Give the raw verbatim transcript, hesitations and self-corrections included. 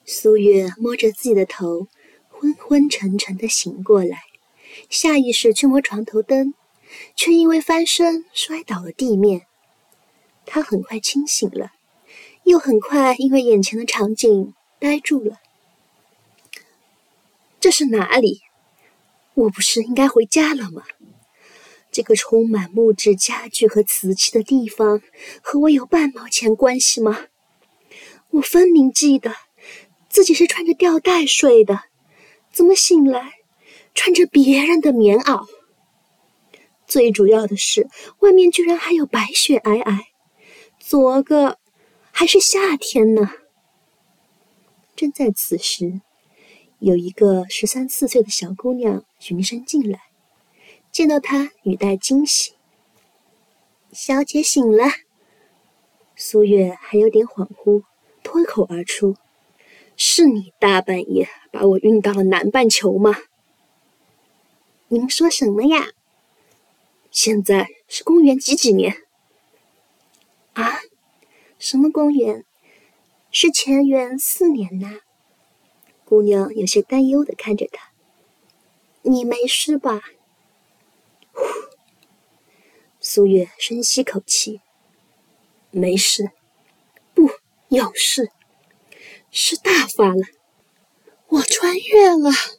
苏月摸着自己的头，昏昏沉沉地醒过来，下意识去摸床头灯，却因为翻身摔倒了地面。他很快清醒了，又很快因为眼前的场景呆住了。这是哪里？我不是应该回家了吗？这个充满木质家具和瓷器的地方和我有半毛钱关系吗？我分明记得自己是穿着吊带睡的，怎么醒来穿着别人的棉袄？最主要的是，外面居然还有白雪皑皑，昨个还是夏天呢。正在此时，有一个十三四岁的小姑娘循声进来，见到她语带惊喜：“小姐醒了。”苏月还有点恍惚，脱口而出：“是你大半夜把我运到了南半球吗？”“您说什么呀？现在是公元几几年？”“啊？什么公元？是乾元四年呐。”姑娘有些担忧地看着他：“你没事吧？”呼，苏月深吸口气：“没事，不，有事，是大发了，我穿越了。”